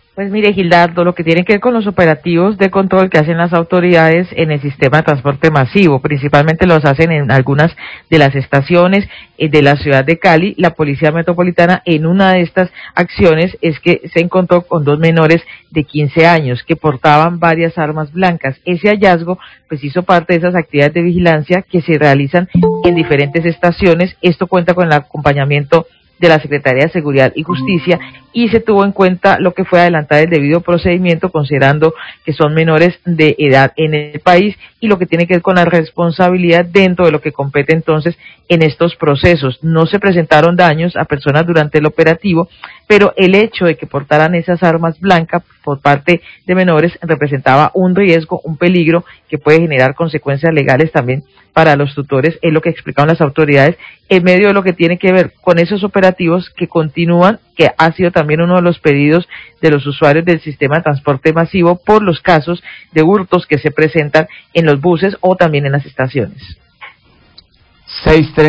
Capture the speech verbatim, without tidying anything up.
Pues mire, Gildardo, lo que tiene que ver con los operativos de control que hacen las autoridades en el sistema de transporte masivo, principalmente los hacen en algunas de las estaciones eh, de la ciudad de Cali. La Policía Metropolitana, en una de estas acciones, es que se encontró con dos menores de quince años que portaban varias armas blancas. Ese hallazgo pues hizo parte de esas actividades de vigilancia que se realizan en diferentes estaciones. Esto cuenta con el acompañamiento de la Secretaría de Seguridad y Justicia, y se tuvo en cuenta lo que fue adelantar el debido procedimiento, considerando que son menores de edad en el país, y lo que tiene que ver con la responsabilidad dentro de lo que compete entonces en estos procesos. No se presentaron daños a personas durante el operativo, pero el hecho de que portaran esas armas blancas por parte de menores representaba un riesgo, un peligro que puede generar consecuencias legales también para los tutores, es lo que explicaron las autoridades en medio de lo que tiene que ver con esos operativos que continúan, que ha sido también uno de los pedidos de los usuarios del sistema de transporte masivo por los casos de hurtos que se presentan en los buses o también en las estaciones. seis